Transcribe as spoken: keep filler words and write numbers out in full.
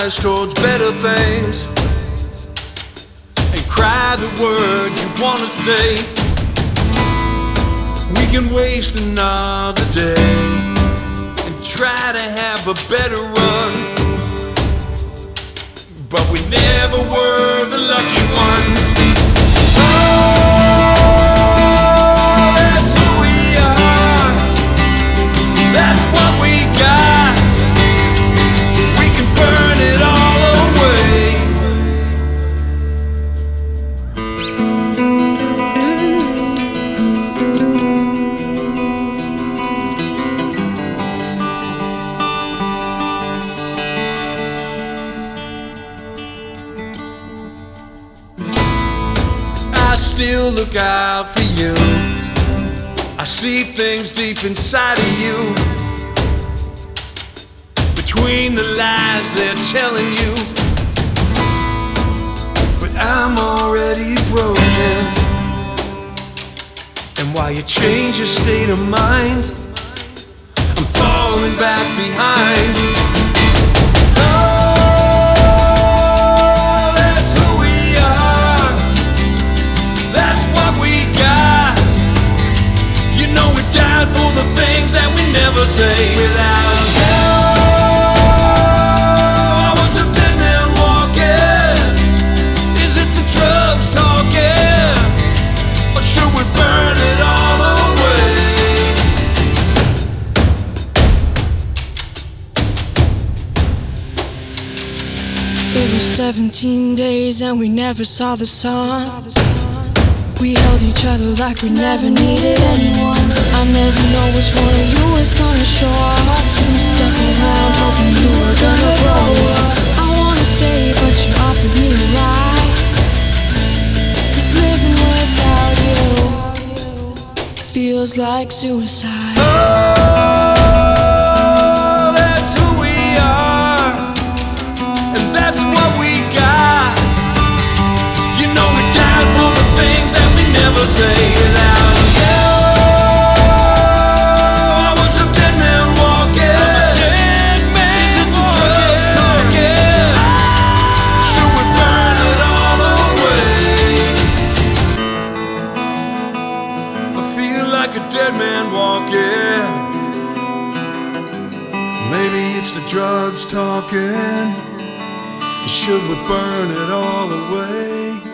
rise towards better things and cry the words you wanna say. We can waste another day and try to have a better run, but we never were the lucky ones. Oh, that's who we are. That's what we got. We can burn it all away. I still look out for you. I see things deep inside of you, between the lies they're telling you. But I'm already broken, and while you change your state of mind, I'm falling back behind. For the things that we never say. Without you, I was a dead man walking. Is it the drugs talking, or should we burn it all away? It was seventeen days and we never saw the sun. We held each other like we never needed anyone. I never know which one of you is gonna show up. We stuck around hoping you were gonna grow up. I wanna stay but you offered me a ride, 'cause living without you feels like suicide. Oh, that's who we are, and that's what we got. You know we died for the things that we never say. Without you, I was a dead man walking. Dead man. Is it the drugs talking? Should we burn it all away? I feel like a dead man walking. Maybe it's the drugs talking. Should we burn it all away?